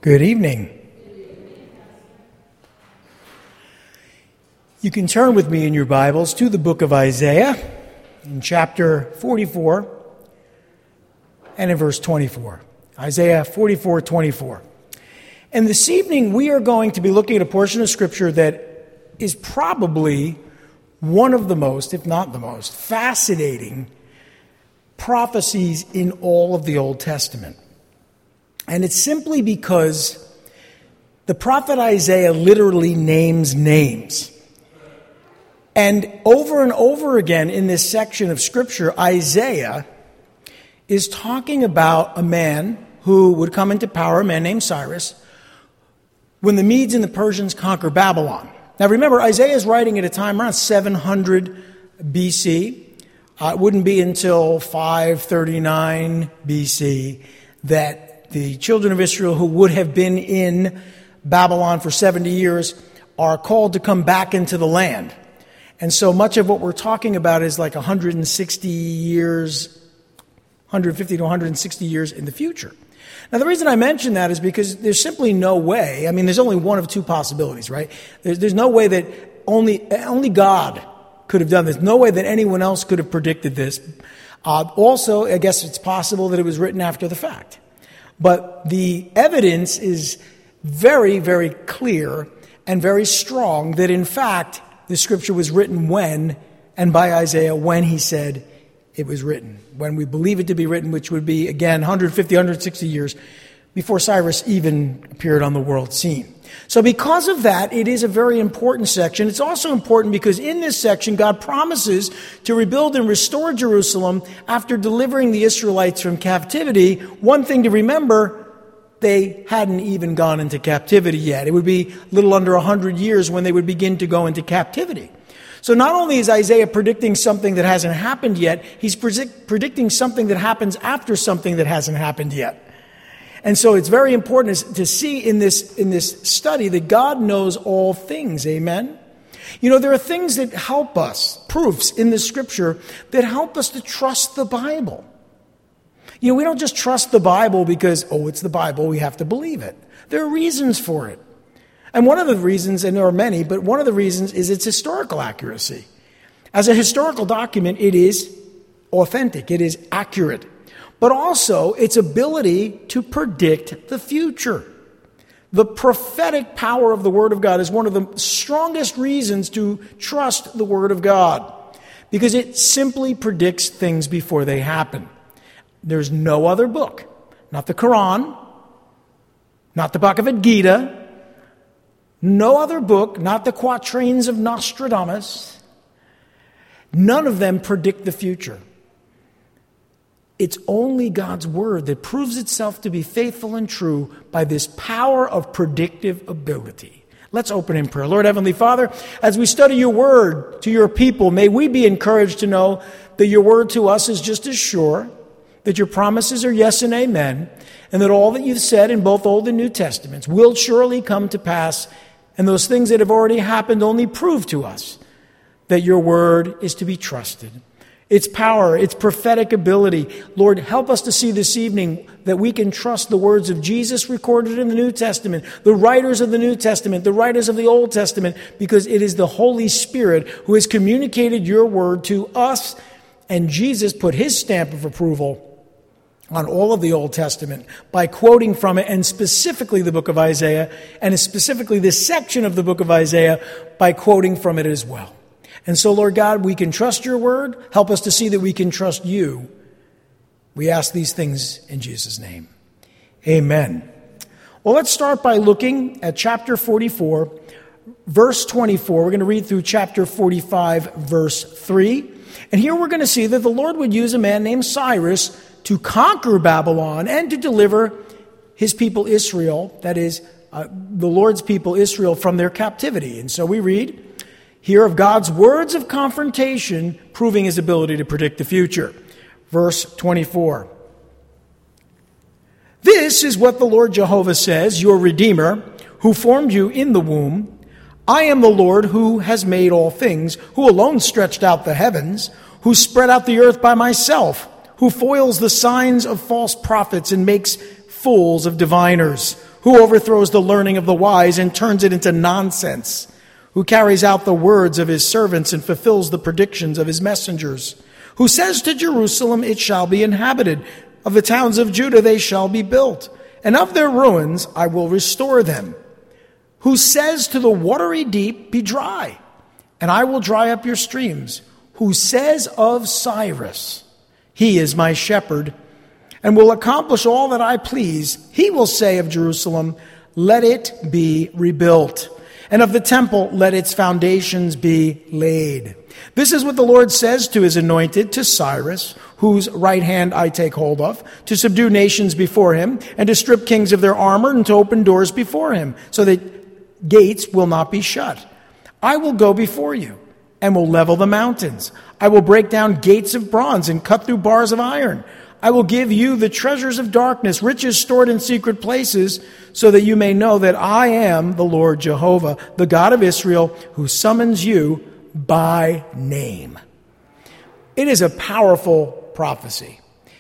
Good evening. You can turn with me in your Bibles to the book of Isaiah in chapter 44 and in verse 24. Isaiah 44:24. And this evening we are going to be looking at a portion of Scripture that is probably one of the most, if not the most, fascinating prophecies in all of the Old Testament. And it's simply because the prophet Isaiah literally names names. And over again in this section of Scripture, Isaiah is talking about a man who would come into power, a man named Cyrus, when the Medes and the Persians conquer Babylon. Now remember, Isaiah is writing at a time around 700 BC. It wouldn't be until 539 BC that the children of Israel who would have been in Babylon for 70 years are called to come back into the land. And so much of what we're talking about is like 160 years, 150 to 160 years in the future. Now, the reason I mention that is because there's simply no way, there's only one of two possibilities, right? There's no way that only God could have done this. No way that anyone else could have predicted this. Also, I guess it's possible that it was written after the fact. But the evidence is very, very clear and very strong that, in fact, the Scripture was written when, and by Isaiah, when he said it was written. When we believe it to be written, which would be, again, 150, 160 years before Cyrus even appeared on the world scene. So because of that, it is a very important section. It's also important because in this section, God promises to rebuild and restore Jerusalem after delivering the Israelites from captivity. One thing to remember, they hadn't even gone into captivity yet. It would be a little under 100 years when they would begin to go into captivity. So not only is Isaiah predicting something that hasn't happened yet, he's predicting something that happens after something that hasn't happened yet. And so it's very important to see in this study that God knows all things. Amen? There are things that help us, proofs in the Scripture, that help us to trust the Bible. We don't just trust the Bible because, it's the Bible, we have to believe it. There are reasons for it. And one of the reasons, and there are many, but one of the reasons is its historical accuracy. As a historical document, it is authentic, it is accurate. But also its ability to predict the future. The prophetic power of the Word of God is one of the strongest reasons to trust the Word of God, because it simply predicts things before they happen. There's no other book, not the Quran, not the Bhagavad Gita, no other book, not the quatrains of Nostradamus. None of them predict the future. It's only God's Word that proves itself to be faithful and true by this power of predictive ability. Let's open in prayer. Lord Heavenly Father, as we study your Word to your people, may we be encouraged to know that your Word to us is just as sure, that your promises are yes and amen, and that all that you've said in both Old and New Testaments will surely come to pass, and those things that have already happened only prove to us that your Word is to be trusted. Its power, its prophetic ability. Lord, help us to see this evening that we can trust the words of Jesus recorded in the New Testament, the writers of the New Testament, the writers of the Old Testament, because it is the Holy Spirit who has communicated your word to us, and Jesus put his stamp of approval on all of the Old Testament by quoting from it, and specifically the book of Isaiah, and specifically this section of the book of Isaiah by quoting from it as well. And so, Lord God, we can trust your word. Help us to see that we can trust you. We ask these things in Jesus' name. Amen. Well, let's start by looking at chapter 44, verse 24. We're going to read through chapter 45, verse 3. And here we're going to see that the Lord would use a man named Cyrus to conquer Babylon and to deliver his people Israel, that is, the Lord's people Israel, from their captivity. And so we read here of God's words of confrontation proving his ability to predict the future. Verse 24. This is what the Lord Jehovah says, your Redeemer, who formed you in the womb. I am the Lord who has made all things, who alone stretched out the heavens, who spread out the earth by myself, who foils the signs of false prophets and makes fools of diviners, who overthrows the learning of the wise and turns it into nonsense, who carries out the words of his servants and fulfills the predictions of his messengers, who says to Jerusalem, it shall be inhabited, of the towns of Judah they shall be built, and of their ruins I will restore them, who says to the watery deep, be dry, and I will dry up your streams, who says of Cyrus, he is my shepherd, and will accomplish all that I please. He will say of Jerusalem, let it be rebuilt, and of the temple, let its foundations be laid. This is what the Lord says to his anointed, to Cyrus, whose right hand I take hold of, to subdue nations before him, and to strip kings of their armor, and to open doors before him, so that gates will not be shut. I will go before you, and will level the mountains. I will break down gates of bronze, and cut through bars of iron. I will give you the treasures of darkness, riches stored in secret places, so that you may know that I am the Lord Jehovah, the God of Israel, who summons you by name. It is a powerful prophecy,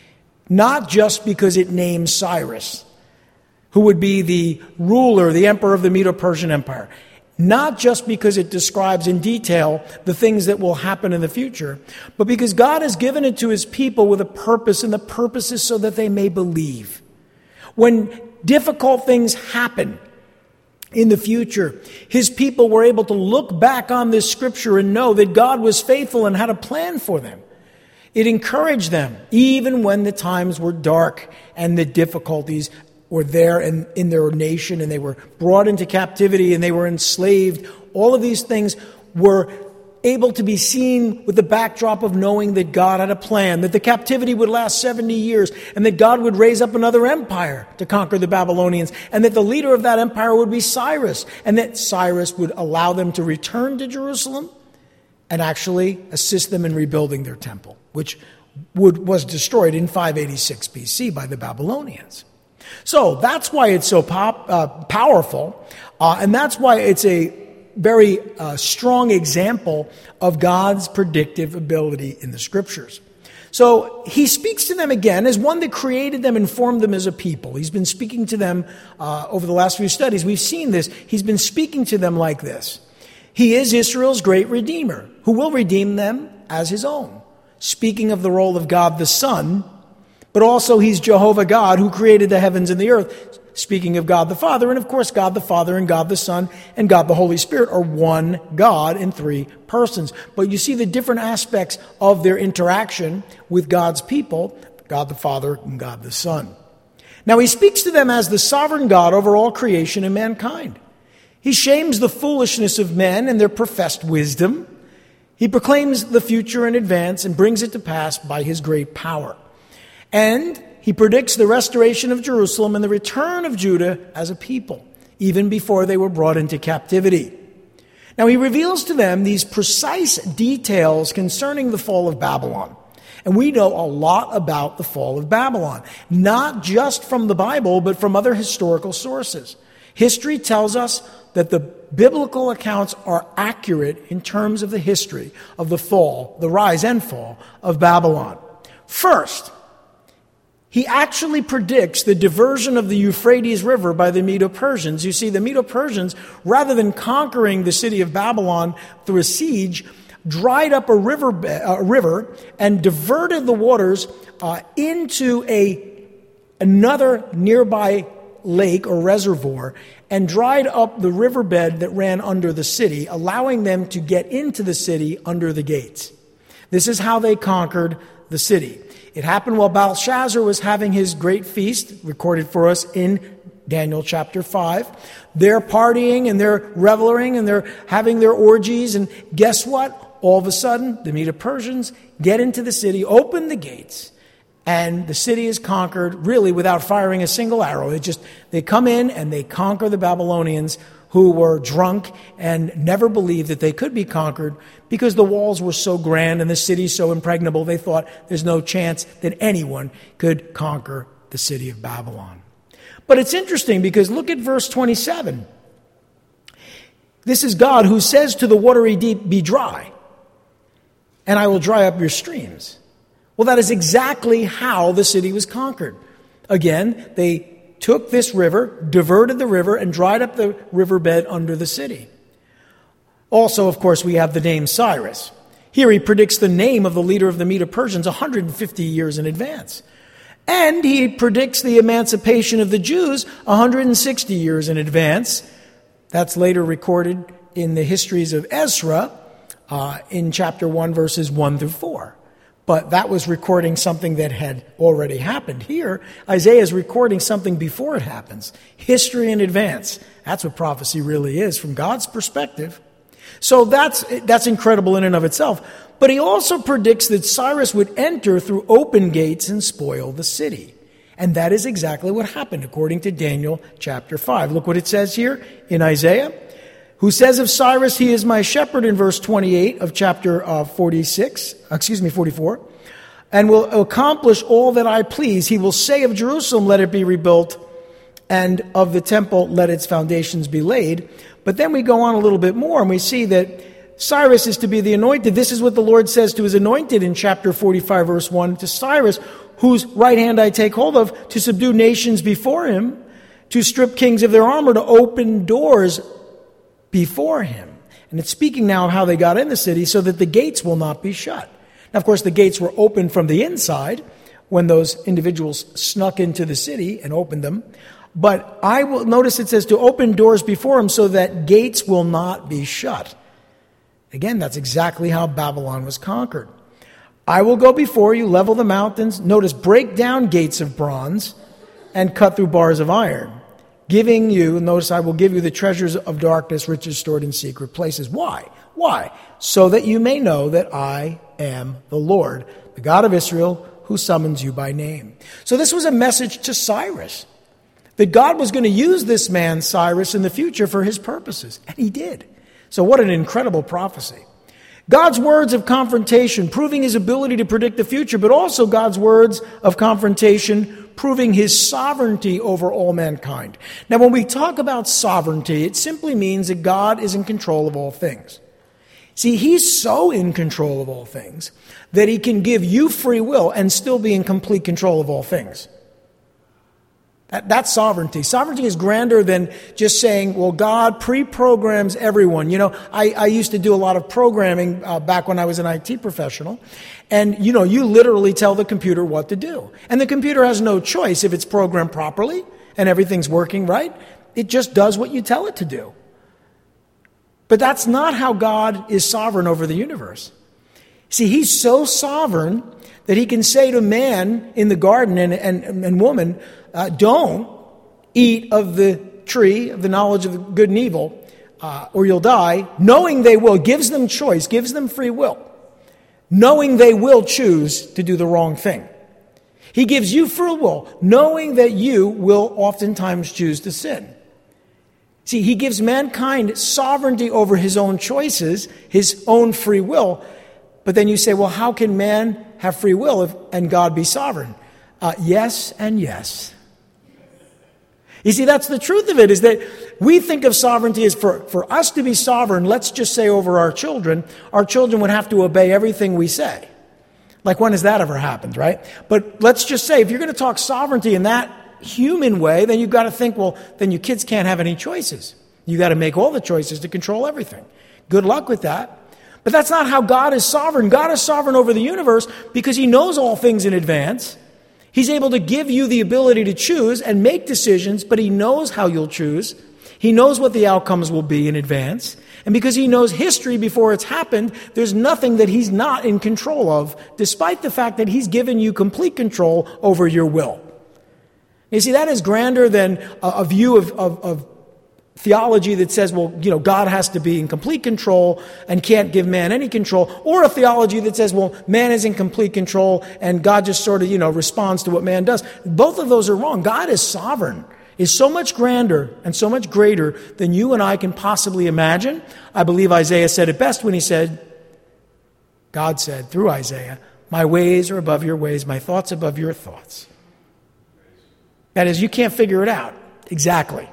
not just because it names Cyrus, who would be the ruler, the emperor of the Medo-Persian Empire, not just because it describes in detail the things that will happen in the future, but because God has given it to his people with a purpose, and the purpose is so that they may believe. When difficult things happen in the future, his people were able to look back on this scripture and know that God was faithful and had a plan for them. It encouraged them, even when the times were dark and the difficulties were there in their nation, and they were brought into captivity and they were enslaved. All of these things were able to be seen with the backdrop of knowing that God had a plan, that the captivity would last 70 years, and that God would raise up another empire to conquer the Babylonians, and that the leader of that empire would be Cyrus, and that Cyrus would allow them to return to Jerusalem and actually assist them in rebuilding their temple, which was destroyed in 586 BC by the Babylonians. So that's why it's so powerful, and that's why it's a very strong example of God's predictive ability in the Scriptures. So he speaks to them again as one that created them and formed them as a people. He's been speaking to them over the last few studies. We've seen this. He's been speaking to them like this. He is Israel's great Redeemer, who will redeem them as his own. Speaking of the role of God the Son, but also he's Jehovah God, who created the heavens and the earth. Speaking of God the Father, and of course God the Father and God the Son and God the Holy Spirit are one God in three persons. But you see the different aspects of their interaction with God's people, God the Father and God the Son. Now he speaks to them as the sovereign God over all creation and mankind. He shames the foolishness of men and their professed wisdom. He proclaims the future in advance and brings it to pass by his great power. And he predicts the restoration of Jerusalem and the return of Judah as a people, even before they were brought into captivity. Now he reveals to them these precise details concerning the fall of Babylon. And we know a lot about the fall of Babylon, not just from the Bible, but from other historical sources. History tells us that the biblical accounts are accurate in terms of the history of the fall, the rise and fall of Babylon. First, he actually predicts the diversion of the Euphrates River by the Medo-Persians. You see, the Medo-Persians, rather than conquering the city of Babylon through a siege, dried up a river and diverted the waters into another nearby lake or reservoir, and dried up the riverbed that ran under the city, allowing them to get into the city under the gates. This is how they conquered the city. It happened while Belshazzar was having his great feast, recorded for us in Daniel chapter 5. They're partying and they're reveling and they're having their orgies. And guess what? All of a sudden, the Medo-Persians get into the city, open the gates, and the city is conquered really without firing a single arrow. They come in and they conquer the Babylonians, who were drunk and never believed that they could be conquered because the walls were so grand and the city so impregnable. They thought there's no chance that anyone could conquer the city of Babylon. But it's interesting because look at verse 27. This is God who says to the watery deep, be dry, and I will dry up your streams. Well, that is exactly how the city was conquered. Again, they took this river, diverted the river, and dried up the riverbed under the city. Also, of course, we have the name Cyrus. Here he predicts the name of the leader of the Medo-Persians 150 years in advance. And he predicts the emancipation of the Jews 160 years in advance. That's later recorded in the histories of Ezra in chapter 1, verses 1 through 4. But that was recording something that had already happened. Here, Isaiah is recording something before it happens. History in advance. That's what prophecy really is from God's perspective. So that's incredible in and of itself. But he also predicts that Cyrus would enter through open gates and spoil the city. And that is exactly what happened according to Daniel chapter 5. Look what it says here in Isaiah, who says of Cyrus, he is my shepherd in verse 28 of chapter 44, and will accomplish all that I please. He will say of Jerusalem, let it be rebuilt, and of the temple, let its foundations be laid. But then we go on a little bit more, and we see that Cyrus is to be the anointed. This is what the Lord says to his anointed in chapter 45, verse 1, to Cyrus, whose right hand I take hold of, to subdue nations before him, to strip kings of their armor, to open doors before him. And it's speaking now of how they got in the city so that the gates will not be shut. Now, of course, the gates were open from the inside when those individuals snuck into the city and opened them. But I will notice it says to open doors before him so that gates will not be shut. Again, that's exactly how Babylon was conquered. I will go before you, level the mountains. Notice, break down gates of bronze and cut through bars of iron. Giving you, notice I will give you the treasures of darkness, riches stored in secret places. Why? Why? So that you may know that I am the Lord, the God of Israel, who summons you by name. So this was a message to Cyrus, that God was going to use this man, Cyrus, in the future for his purposes. And he did. So what an incredible prophecy. God's words of confrontation, proving his ability to predict the future, but also God's words of confrontation, proving his sovereignty over all mankind. Now, when we talk about sovereignty, it simply means that God is in control of all things. See, he's so in control of all things that he can give you free will and still be in complete control of all things. That's sovereignty. Sovereignty is grander than just saying, well, God pre-programs everyone. You know, I used to do a lot of programming back when I was an IT professional. And, you know, you literally tell the computer what to do. And the computer has no choice if it's programmed properly and everything's working right. It just does what you tell it to do. But that's not how God is sovereign over the universe. See, he's so sovereign that he can say to man in the garden and woman, don't eat of the tree of the knowledge of good and evil, or you'll die, knowing they will. Gives them choice, gives them free will, knowing they will choose to do the wrong thing. He gives you free will, knowing that you will oftentimes choose to sin. See, he gives mankind sovereignty over his own choices, his own free will. But then you say, well, how can man have free will and God be sovereign? Yes and yes. You see, that's the truth of it, is that we think of sovereignty as for us to be sovereign, let's just say over our children would have to obey everything we say. Like, when has that ever happened, right? But let's just say, if you're going to talk sovereignty in that human way, then you've got to think, well, then your kids can't have any choices. You got to make all the choices to control everything. Good luck with that. But that's not how God is sovereign. God is sovereign over the universe because he knows all things in advance. He's able to give you the ability to choose and make decisions, but he knows how you'll choose. He knows what the outcomes will be in advance. And because he knows history before it's happened, there's nothing that he's not in control of, despite the fact that he's given you complete control over your will. You see, that is grander than a view of theology that says, well, you know, God has to be in complete control and can't give man any control, or a theology that says, well, man is in complete control and God just sort of, you know, responds to what man does. Both of those are wrong. God is sovereign, is so much grander and so much greater than you and I can possibly imagine. I believe Isaiah said it best when he said, God said through Isaiah, my ways are above your ways, my thoughts above your thoughts. That is, you can't figure it out exactly.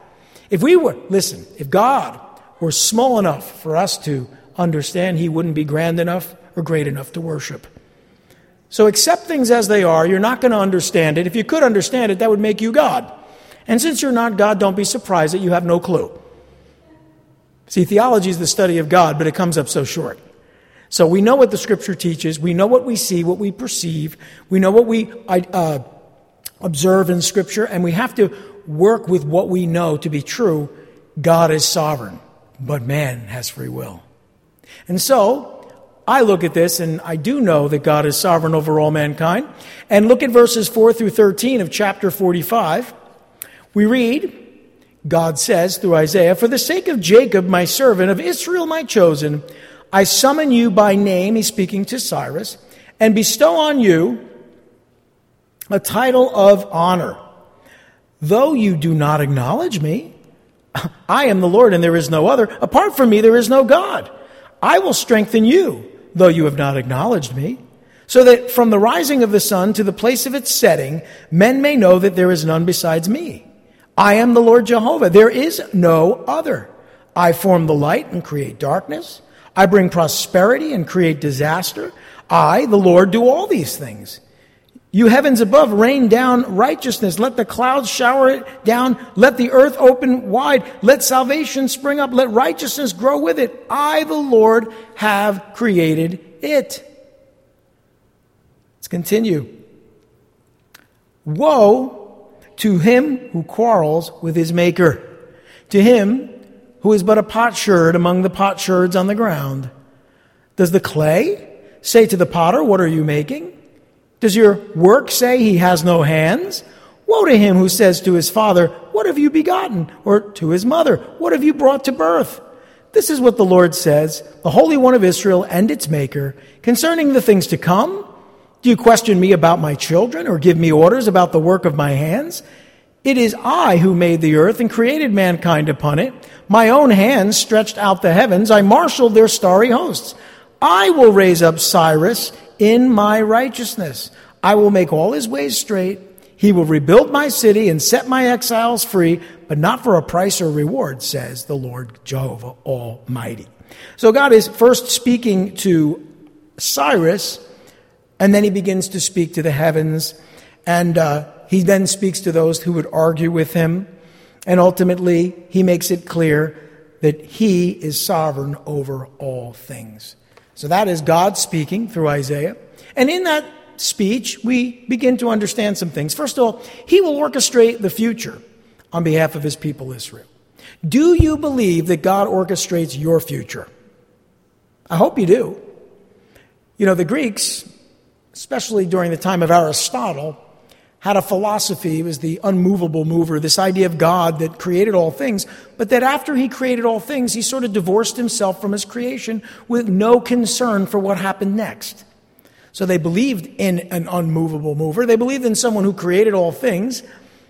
If God were small enough for us to understand, he wouldn't be grand enough or great enough to worship. So accept things as they are. You're not going to understand it. If you could understand it, that would make you God. And since you're not God, don't be surprised that you have no clue. See, theology is the study of God, but it comes up so short. So we know what the Scripture teaches. We know what we see, what we perceive. We know what we observe in Scripture, and we have to work with what we know to be true. God is sovereign, but man has free will. And so I look at this, and I do know that God is sovereign over all mankind. And look at verses 4 through 13 of chapter 45. We read, God says through Isaiah, "For the sake of Jacob, my servant, of Israel, my chosen, I summon you by name," he's speaking to Cyrus, "and bestow on you a title of honor. Though you do not acknowledge me, I am the Lord and there is no other. Apart from me, there is no God. I will strengthen you, though you have not acknowledged me, so that from the rising of the sun to the place of its setting, men may know that there is none besides me. I am the Lord Jehovah. There is no other. I form the light and create darkness. I bring prosperity and create disaster. I, the Lord, do all these things. You heavens above, rain down righteousness. Let the clouds shower it down. Let the earth open wide. Let salvation spring up. Let righteousness grow with it. I, the Lord, have created it." Let's continue. "Woe to him who quarrels with his maker, to him who is but a potsherd among the potsherds on the ground. Does the clay say to the potter, 'What are you making?' Does your work say he has no hands? Woe to him who says to his father, 'What have you begotten?' or to his mother, 'What have you brought to birth?' This is what the Lord says, the Holy One of Israel and its Maker, concerning the things to come. Do you question me about my children, or give me orders about the work of my hands? It is I who made the earth and created mankind upon it. My own hands stretched out the heavens. I marshaled their starry hosts. I will raise up Cyrus in my righteousness. I will make all his ways straight. He will rebuild my city and set my exiles free, but not for a price or reward, says the Lord Jehovah Almighty." So God is first speaking to Cyrus, and then he begins to speak to the heavens, and he then speaks to those who would argue with him, and ultimately he makes it clear that he is sovereign over all things. So that is God speaking through Isaiah. And in that speech, we begin to understand some things. First of all, he will orchestrate the future on behalf of his people Israel. Do you believe that God orchestrates your future? I hope you do. You know, the Greeks, especially during the time of Aristotle, had a philosophy. It was the unmovable mover, this idea of God that created all things, but that after he created all things, he sort of divorced himself from his creation with no concern for what happened next. So they believed in an unmovable mover. They believed in someone who created all things.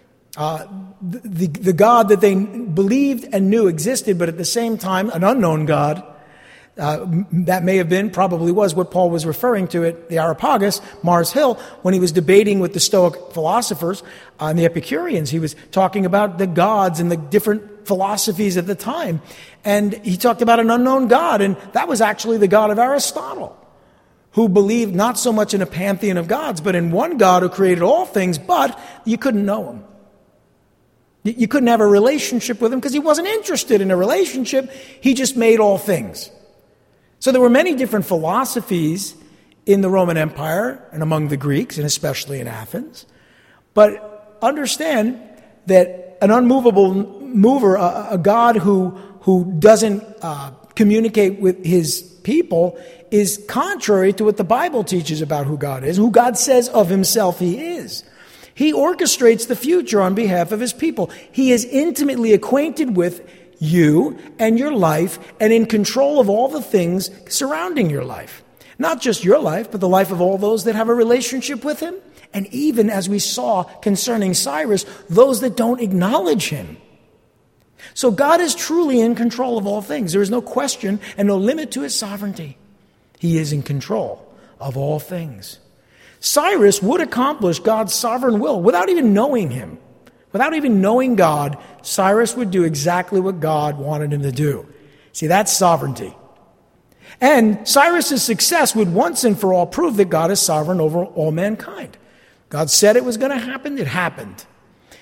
The God that they believed and knew existed, but at the same time, an unknown God. That may have been, probably was, what Paul was referring to at the Areopagus, Mars Hill, when he was debating with the Stoic philosophers and the Epicureans. He was talking about the gods and the different philosophies at the time. And he talked about an unknown God, and that was actually the God of Aristotle, who believed not so much in a pantheon of gods, but in one God who created all things, but you couldn't know him. You couldn't have a relationship with him because he wasn't interested in a relationship. He just made all things. So there were many different philosophies in the Roman Empire and among the Greeks, and especially in Athens. But understand that an unmovable mover, a God who doesn't communicate with his people, is contrary to what the Bible teaches about who God is, who God says of himself he is. He orchestrates the future on behalf of his people. He is intimately acquainted with you and your life, and in control of all the things surrounding your life. Not just your life, but the life of all those that have a relationship with him. And even, as we saw concerning Cyrus, those that don't acknowledge him. So God is truly in control of all things. There is no question and no limit to his sovereignty. He is in control of all things. Cyrus would accomplish God's sovereign will without even knowing him. Without even knowing God, Cyrus would do exactly what God wanted him to do. See, that's sovereignty. And Cyrus's success would once and for all prove that God is sovereign over all mankind. God said it was going to happen, it happened.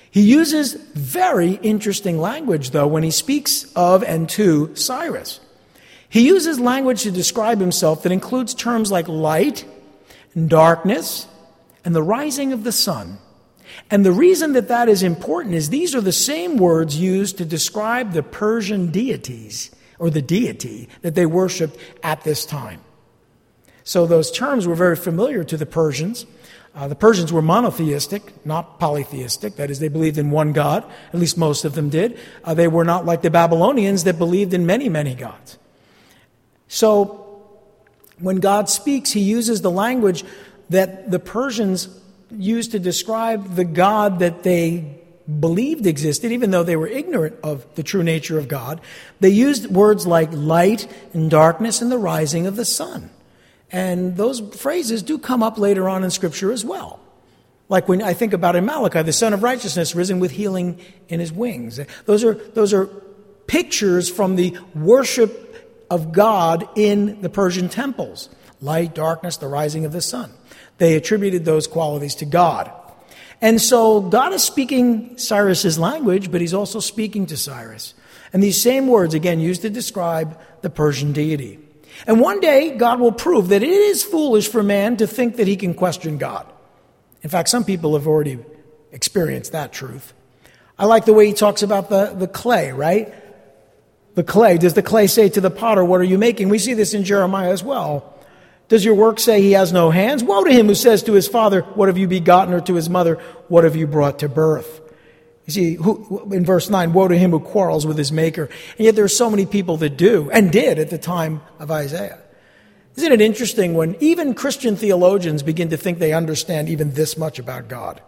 He uses very interesting language, though, when he speaks of and to Cyrus. He uses language to describe himself that includes terms like light and darkness and the rising of the sun. And the reason that that is important is these are the same words used to describe the Persian deities, or the deity that they worshipped at this time. So those terms were very familiar to the Persians. The Persians were monotheistic, not polytheistic. That is, they believed in one God. At least most of them did. They were not like the Babylonians that believed in many, many gods. So when God speaks, he uses the language that the Persians used to describe the God that they believed existed, even though they were ignorant of the true nature of God. They used words like light and darkness and the rising of the sun. And those phrases do come up later on in Scripture as well. Like when I think about in Malachi, the Son of Righteousness risen with healing in his wings. Those are pictures from the worship of God in the Persian temples. Light, darkness, the rising of the sun. They attributed those qualities to God. And so God is speaking Cyrus's language, but he's also speaking to Cyrus. And these same words, again, used to describe the Persian deity. And one day, God will prove that it is foolish for man to think that he can question God. In fact, some people have already experienced that truth. I like the way he talks about the clay, right? The clay. Does the clay say to the potter, what are you making? We see this in Jeremiah as well. Does your work say he has no hands? Woe to him who says to his father, what have you begotten? Or to his mother, what have you brought to birth? You see, in verse 9, woe to him who quarrels with his maker. And yet there are so many people that do, and did at the time of Isaiah. Isn't it interesting when even Christian theologians begin to think they understand even this much about God?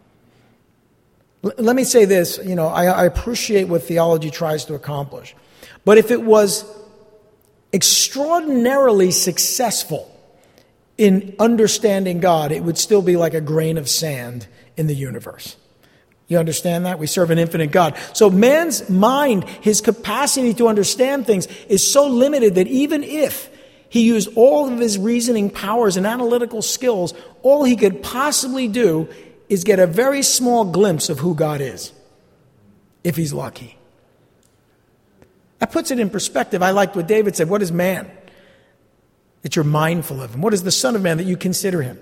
Let me say this, I appreciate what theology tries to accomplish. But if it was extraordinarily successful in understanding God, it would still be like a grain of sand in the universe. You understand that? We serve an infinite God. So man's mind, his capacity to understand things is so limited that even if he used all of his reasoning powers and analytical skills, all he could possibly do is get a very small glimpse of who God is, if he's lucky. That puts it in perspective. I liked what David said. What is man that you're mindful of him? What is the Son of Man that you consider him?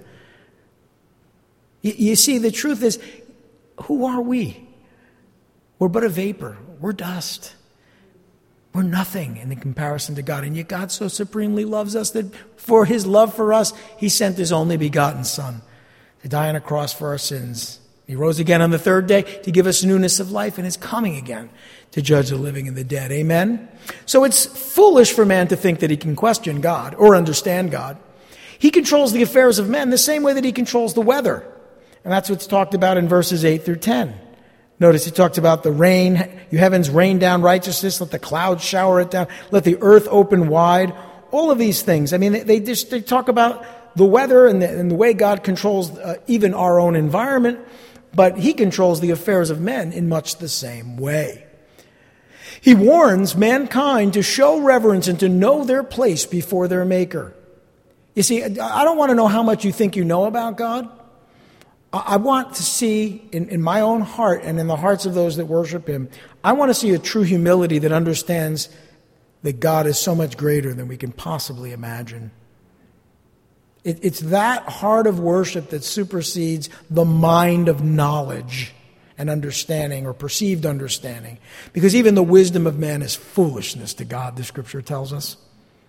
You see, the truth is, who are we? We're but a vapor. We're dust. We're nothing in comparison to God. And yet God so supremely loves us that for his love for us, he sent his only begotten Son to die on a cross for our sins. He rose again on the third day to give us newness of life, and is coming again to judge the living and the dead. Amen? So it's foolish for man to think that he can question God or understand God. He controls the affairs of men the same way that he controls the weather. And that's what's talked about in verses 8 through 10. Notice he talked about the rain. You heavens rain down righteousness. Let the clouds shower it down. Let the earth open wide. All of these things. I mean, they talk about the weather and the way God controls even our own environment. But he controls the affairs of men in much the same way. He warns mankind to show reverence and to know their place before their Maker. You see, I don't want to know how much you think you know about God. I want to see in my own heart and in the hearts of those that worship him, I want to see a true humility that understands that God is so much greater than we can possibly imagine. It's that heart of worship that supersedes the mind of knowledge and understanding or perceived understanding. Because even the wisdom of man is foolishness to God, the Scripture tells us.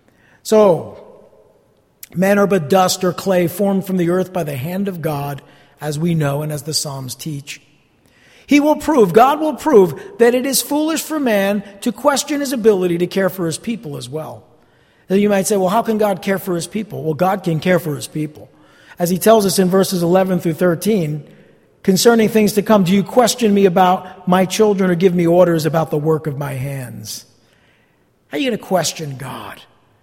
So, men are but dust or clay formed from the earth by the hand of God, as we know and as the Psalms teach. God will prove that it is foolish for man to question his ability to care for his people as well. Now you might say, well, how can God care for his people? Well, God can care for his people. As he tells us in verses 11 through 13, concerning things to come, do you question me about my children or give me orders about the work of my hands? How are you going to question God?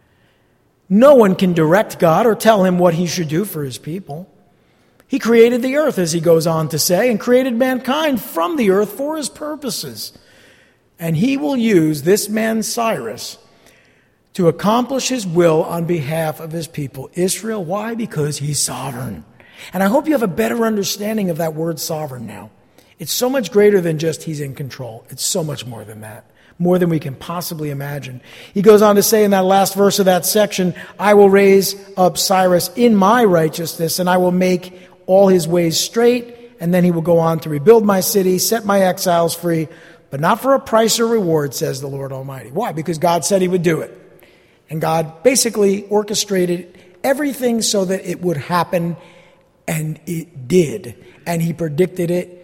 No one can direct God or tell him what he should do for his people. He created the earth, as he goes on to say, and created mankind from the earth for his purposes. And he will use this man Cyrus to accomplish his will on behalf of his people, Israel. Why? Because he's sovereign. And I hope you have a better understanding of that word sovereign now. It's so much greater than just he's in control. It's so much more than that, more than we can possibly imagine. He goes on to say in that last verse of that section, I will raise up Cyrus in my righteousness, and I will make all his ways straight. And then he will go on to rebuild my city, set my exiles free, but not for a price or reward, says the Lord Almighty. Why? Because God said he would do it. And God basically orchestrated everything so that it would happen, and it did. And he predicted it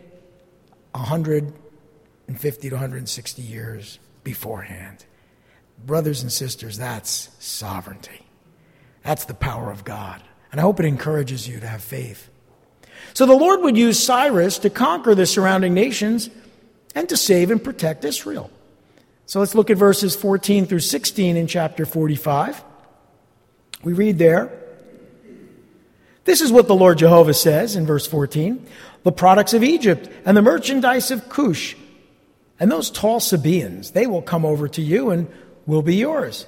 150 to 160 years beforehand. Brothers and sisters, that's sovereignty. That's the power of God. And I hope it encourages you to have faith. So the Lord would use Cyrus to conquer the surrounding nations and to save and protect Israel. So let's look at verses 14 through 16 in chapter 45. We read there, this is what the Lord Jehovah says in verse 14. The products of Egypt and the merchandise of Cush and those tall Sabaeans, they will come over to you and will be yours.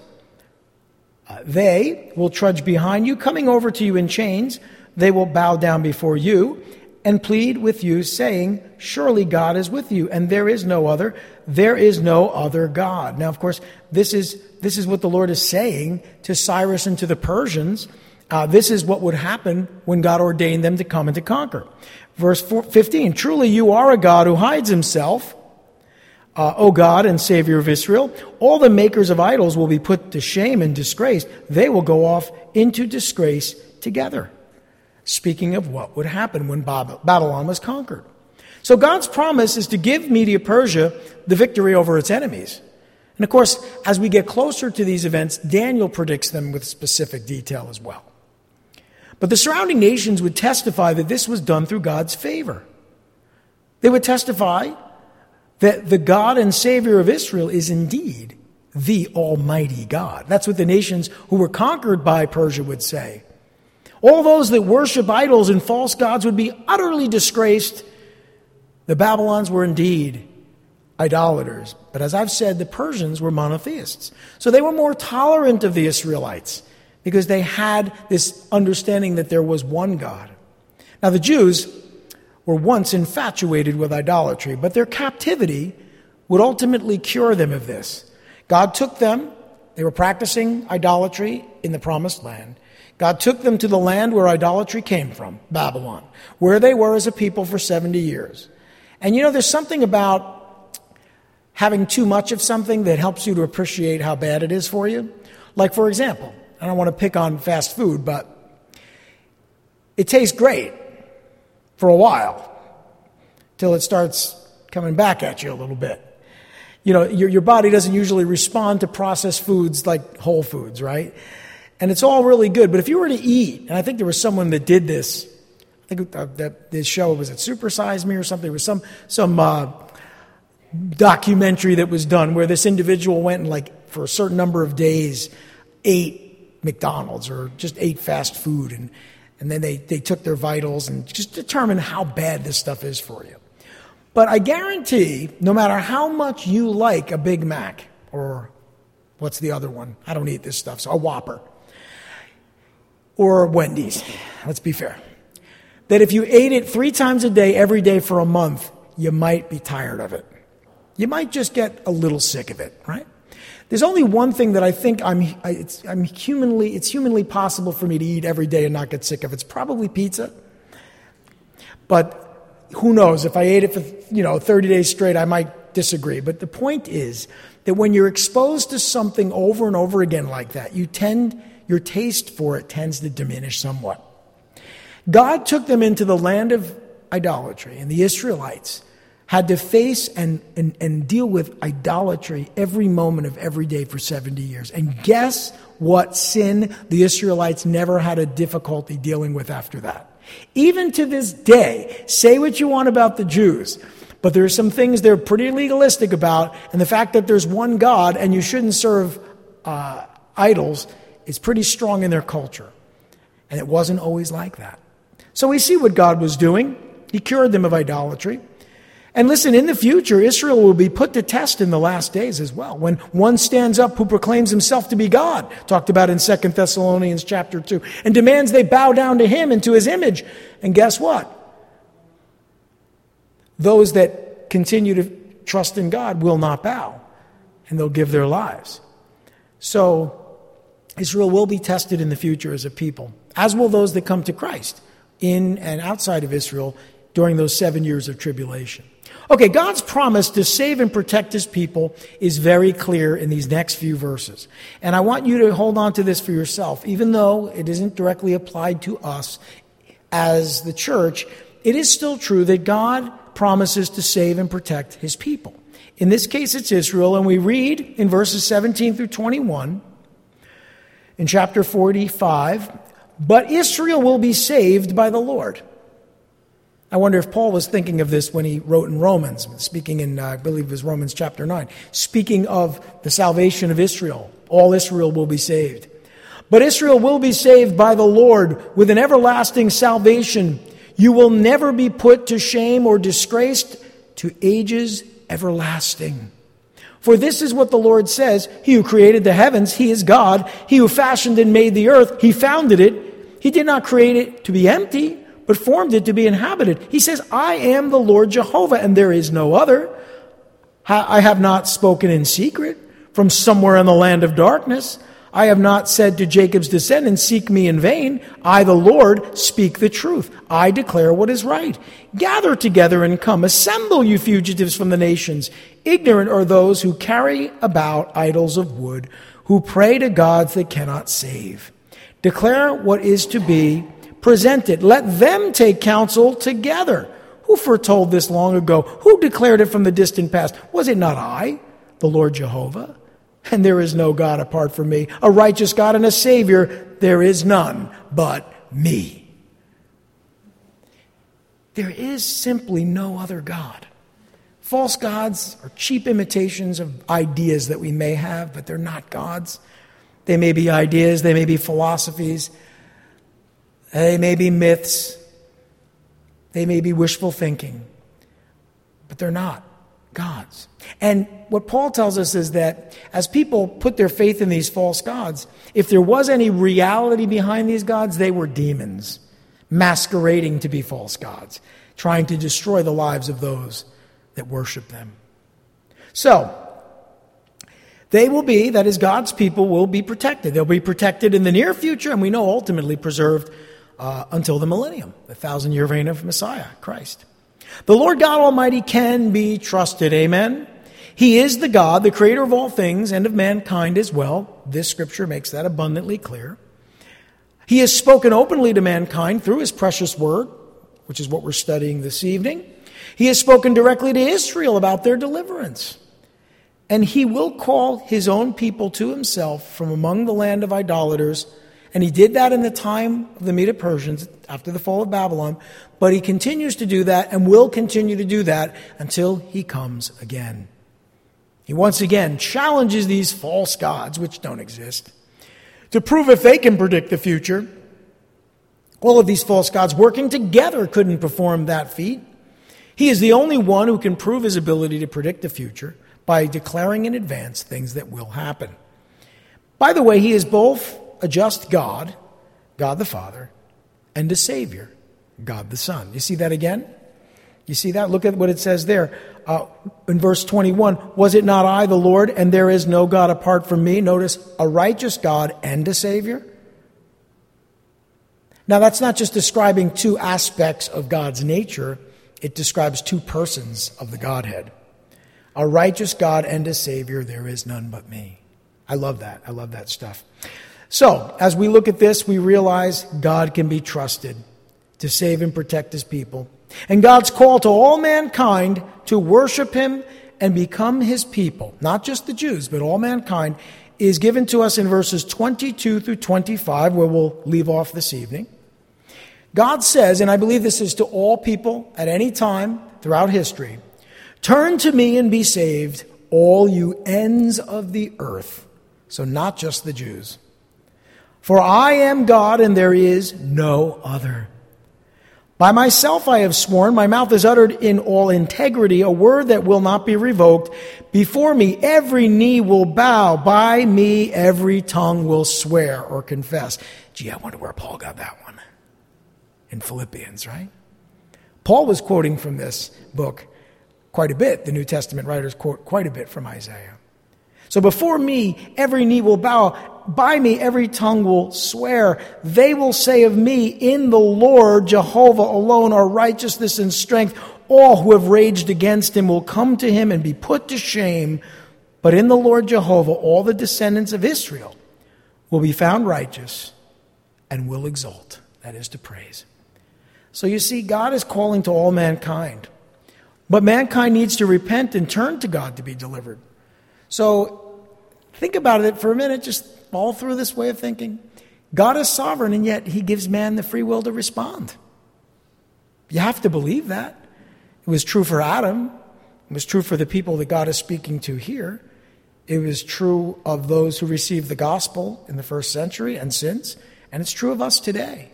They will trudge behind you, coming over to you in chains. They will bow down before you and plead with you, saying, surely God is with you, and there is no other. There is no other God. Now, of course, this is what the Lord is saying to Cyrus and to the Persians. This is what would happen when God ordained them to come and to conquer. Verse 15, truly you are a God who hides himself, O God and Savior of Israel. All the makers of idols will be put to shame and disgrace. They will go off into disgrace together. Speaking of what would happen when Babylon was conquered. So God's promise is to give Media-Persia the victory over its enemies. And of course, as we get closer to these events, Daniel predicts them with specific detail as well. But the surrounding nations would testify that this was done through God's favor. They would testify that the God and Savior of Israel is indeed the Almighty God. That's what the nations who were conquered by Persia would say. All those that worship idols and false gods would be utterly disgraced. The Babylons were indeed idolaters. But as I've said, the Persians were monotheists. So they were more tolerant of the Israelites because they had this understanding that there was one God. Now the Jews were once infatuated with idolatry, but their captivity would ultimately cure them of this. God took them, they were practicing idolatry in the Promised Land. God took them to the land where idolatry came from, Babylon, where they were as a people for 70 years. And there's something about having too much of something that helps you to appreciate how bad it is for you. Like, for example, I don't want to pick on fast food, but it tastes great for a while till it starts coming back at you a little bit. Your body doesn't usually respond to processed foods like whole foods, right? And it's all really good. But if you were to eat, and I think there was someone that did this, I think that this show, was it Super Size Me or something? It was some documentary that was done where this individual went and for a certain number of days ate McDonald's or just ate fast food. And then they took their vitals and just determined how bad this stuff is for you. But I guarantee, no matter how much you like a Big Mac, or what's the other one? I don't eat this stuff, so a Whopper. Or Wendy's, let's be fair. That if you ate it 3 times a day, every day for a month, you might be tired of it. You might just get a little sick of it, right? There's only one thing that I think it's humanly possible for me to eat every day and not get sick of. It's probably pizza. But who knows? If I ate it for 30 days straight, I might disagree. But the point is that when you're exposed to something over and over again like that, your taste for it tends to diminish somewhat. God took them into the land of idolatry, and the Israelites had to face and deal with idolatry every moment of every day for 70 years. And guess what sin the Israelites never had a difficulty dealing with after that? Even to this day, say what you want about the Jews, but there are some things they're pretty legalistic about, and the fact that there's one God and you shouldn't serve idols is pretty strong in their culture. And it wasn't always like that. So we see what God was doing. He cured them of idolatry. And listen, in the future, Israel will be put to test in the last days as well. When one stands up who proclaims himself to be God, talked about in 2 Thessalonians chapter 2, and demands they bow down to him and to his image. And guess what? Those that continue to trust in God will not bow, and they'll give their lives. So Israel will be tested in the future as a people, as will those that come to Christ in and outside of Israel during those 7 years of tribulation. Okay, God's promise to save and protect his people is very clear in these next few verses. And I want you to hold on to this for yourself. Even though it isn't directly applied to us as the church, it is still true that God promises to save and protect his people. In this case, it's Israel, and we read in verses 17 through 21 in chapter 45, "But Israel will be saved by the Lord." I wonder if Paul was thinking of this when he wrote in Romans, speaking in, I believe it was Romans chapter 9, speaking of the salvation of Israel. All Israel will be saved. "But Israel will be saved by the Lord with an everlasting salvation. You will never be put to shame or disgraced to ages everlasting. For this is what the Lord says, He who created the heavens, He is God. He who fashioned and made the earth, He founded it. He did not create it to be empty, but formed it to be inhabited. He says, I am the Lord Jehovah, and there is no other. I have not spoken in secret from somewhere in the land of darkness. I have not said to Jacob's descendants, seek me in vain. I, the Lord, speak the truth. I declare what is right. Gather together and come. Assemble, you fugitives from the nations. Ignorant are those who carry about idols of wood, who pray to gods that cannot save. Declare what is to be. Present it. Let them take counsel together. Who foretold this long ago? Who declared it from the distant past? Was it not I, the Lord Jehovah? And there is no God apart from me, a righteous God and a Savior. There is none but me. There is simply no other God. False gods are cheap imitations of ideas that we may have, but they're not gods. They may be ideas, they may be philosophies, they may be myths, they may be wishful thinking, but they're not gods. And what Paul tells us is that as people put their faith in these false gods, if there was any reality behind these gods, they were demons masquerading to be false gods, trying to destroy the lives of those that worship them. So, they will be, that is, God's people will be protected. They'll be protected in the near future, and we know ultimately preserved until the millennium, the 1,000-year reign of Messiah, Christ. The Lord God Almighty can be trusted, amen? He is the God, the creator of all things and of mankind as well. This scripture makes that abundantly clear. He has spoken openly to mankind through his precious word, which is what we're studying this evening. He has spoken directly to Israel about their deliverance. And he will call his own people to himself from among the land of idolaters. And he did that in the time of the Medo-Persians after the fall of Babylon. But he continues to do that and will continue to do that until he comes again. He once again challenges these false gods, which don't exist, to prove if they can predict the future. All of these false gods working together couldn't perform that feat. He is the only one who can prove his ability to predict the future by declaring in advance things that will happen. By the way, he is both a just God, God the Father, and a Savior, God the Son. You see that again? You see that? Look at what it says there. In verse 21, was it not I, the Lord, and there is no God apart from me? Notice, a righteous God and a Savior. Now, that's not just describing two aspects of God's nature. It describes two persons of the Godhead. A righteous God and a Savior, there is none but me. I love that. I love that stuff. So, as we look at this, we realize God can be trusted to save and protect his people. And God's call to all mankind to worship him and become his people, not just the Jews, but all mankind, is given to us in verses 22 through 25, where we'll leave off this evening. God says, and I believe this is to all people at any time throughout history, turn to me and be saved, all you ends of the earth. So not just the Jews. For I am God and there is no other. By myself I have sworn, my mouth has uttered in all integrity a word that will not be revoked. Before me every knee will bow, by me every tongue will swear or confess. Gee, I wonder where Paul got that one. In Philippians, right? Paul was quoting from this book quite a bit. The New Testament writers quote quite a bit from Isaiah. So before me, every knee will bow. By me, every tongue will swear. They will say of me, in the Lord, Jehovah alone, are righteousness and strength. All who have raged against him will come to him and be put to shame. But in the Lord Jehovah, all the descendants of Israel will be found righteous and will exult. That is to praise. So you see, God is calling to all mankind. But mankind needs to repent and turn to God to be delivered. So think about it for a minute, just all through this way of thinking. God is sovereign, and yet he gives man the free will to respond. You have to believe that. It was true for Adam. It was true for the people that God is speaking to here. It was true of those who received the gospel in the first century and since. And it's true of us today.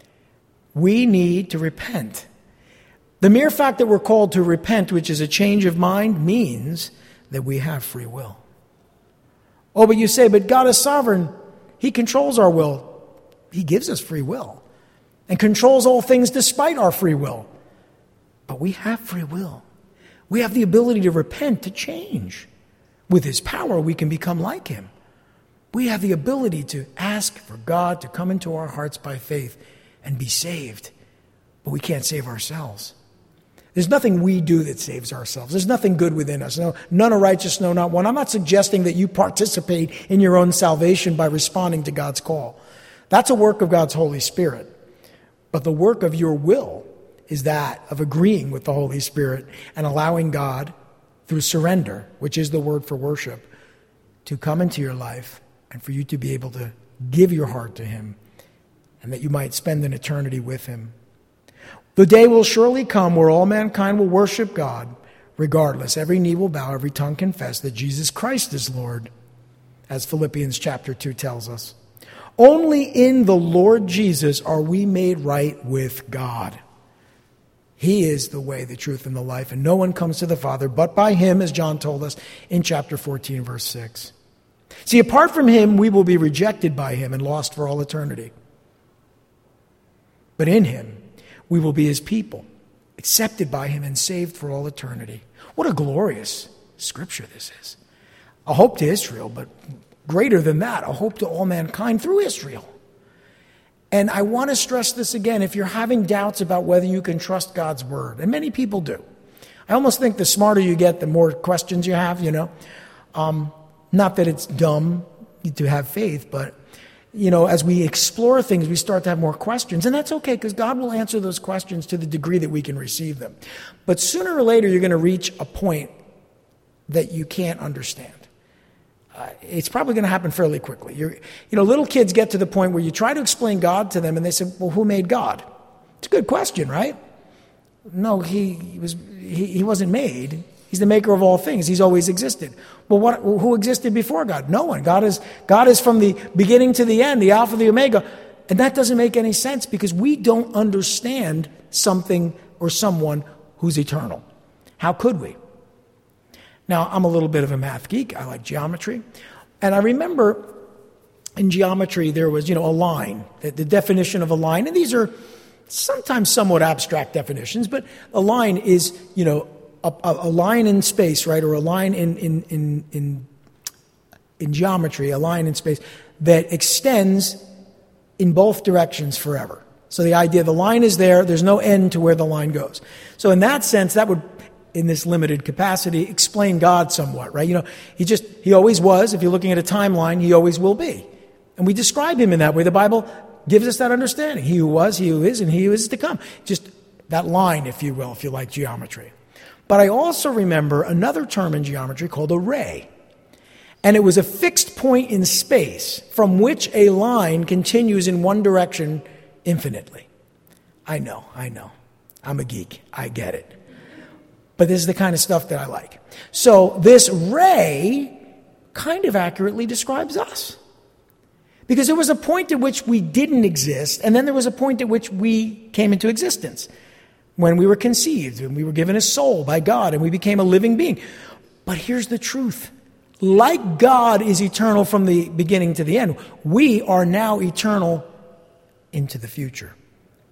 We need to repent. The mere fact that we're called to repent, which is a change of mind, means that we have free will. Oh, but you say, but God is sovereign. He controls our will. He gives us free will and controls all things despite our free will. But we have free will. We have the ability to repent, to change. With his power, we can become like him. We have the ability to ask for God to come into our hearts by faith and be saved. But we can't save ourselves. There's nothing we do that saves ourselves. There's nothing good within us. No, none are righteous, no, not one. I'm not suggesting that you participate in your own salvation by responding to God's call. That's a work of God's Holy Spirit. But the work of your will is that of agreeing with the Holy Spirit and allowing God, through surrender, which is the word for worship, to come into your life and for you to be able to give your heart to him and that you might spend an eternity with him. The day will surely come where all mankind will worship God. Regardless, every knee will bow, every tongue confess that Jesus Christ is Lord, as Philippians chapter 2 tells us. Only in the Lord Jesus are we made right with God. He is the way, the truth, and the life, and no one comes to the Father but by him, as John told us in chapter 14, verse 6. See, apart from him, we will be rejected by him and lost for all eternity. But in him, we will be his people, accepted by him and saved for all eternity. What a glorious scripture this is. A hope to Israel, but greater than that, a hope to all mankind through Israel. And I want to stress this again, if you're having doubts about whether you can trust God's word, and many people do. I almost think the smarter you get, the more questions you have, Not that it's dumb to have faith, but as we explore things, we start to have more questions. And that's okay, because God will answer those questions to the degree that we can receive them. But sooner or later, you're going to reach a point that you can't understand. It's probably going to happen fairly quickly. Little kids get to the point where you try to explain God to them, and they say, well, who made God? It's a good question, right? No, he wasn't made. He's the maker of all things. He's always existed. Well, who existed before God? No one. God is from the beginning to the end, the Alpha, the Omega. And that doesn't make any sense because we don't understand something or someone who's eternal. How could we? Now, I'm a little bit of a math geek. I like geometry. And I remember in geometry there was, a line, the definition of a line. And these are sometimes somewhat abstract definitions, but a line is, a line in space, right, or a line in geometry, a line in space that extends in both directions forever. So the idea, the line is there's no end to where the line goes. So in that sense, that would, in this limited capacity, explain God somewhat, right? He always was. If you're looking at a timeline, he always will be. And we describe him in that way. The Bible gives us that understanding. He who was, he who is, and he who is to come. Just that line, if you will, if you like geometry. But I also remember another term in geometry called a ray. And it was a fixed point in space from which a line continues in one direction infinitely. I know. I'm a geek. I get it. But this is the kind of stuff that I like. So this ray kind of accurately describes us. Because there was a point at which we didn't exist, and then there was a point at which we came into existence. When we were conceived, and we were given a soul by God, and we became a living being. But here's the truth. Like God is eternal from the beginning to the end, we are now eternal into the future.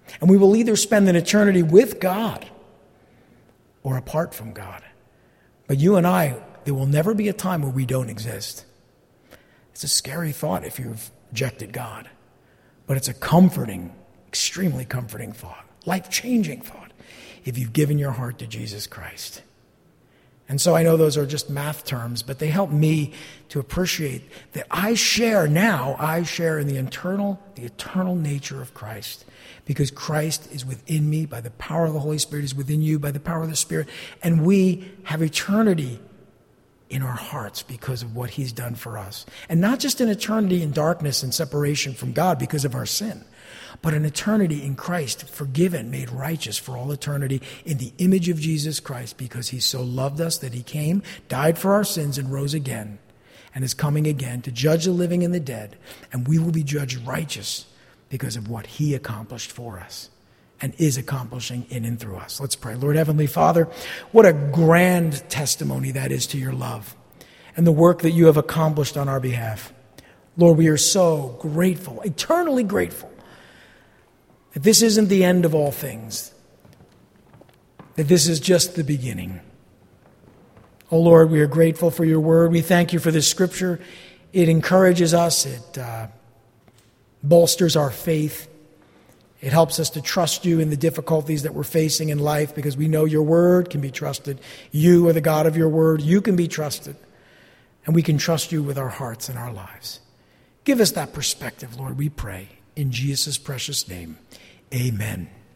And we will either spend an eternity with God or apart from God. But you and I, there will never be a time where we don't exist. It's a scary thought if you've rejected God. But it's a comforting, extremely comforting thought, life-changing thought, if you've given your heart to Jesus Christ. And so I know those are just math terms, but they help me to appreciate that I share in the eternal nature of Christ. Because Christ is within me by the power of the Holy Spirit, is within you by the power of the Spirit. And we have eternity in our hearts because of what he's done for us. And not just an eternity in darkness and separation from God because of our sin, but an eternity in Christ, forgiven, made righteous for all eternity in the image of Jesus Christ, because he so loved us that he came, died for our sins, and rose again, and is coming again to judge the living and the dead. And we will be judged righteous because of what he accomplished for us and is accomplishing in and through us. Let's pray. Lord Heavenly Father, what a grand testimony that is to your love and the work that you have accomplished on our behalf. Lord, we are so grateful, eternally grateful, that this isn't the end of all things, that this is just the beginning. Oh Lord, we are grateful for your word. We thank you for this scripture. It encourages us. It bolsters our faith. It helps us to trust you in the difficulties that we're facing in life, because we know your word can be trusted. You are the God of your word. You can be trusted. And we can trust you with our hearts and our lives. Give us that perspective, Lord, we pray. In Jesus' precious name, amen.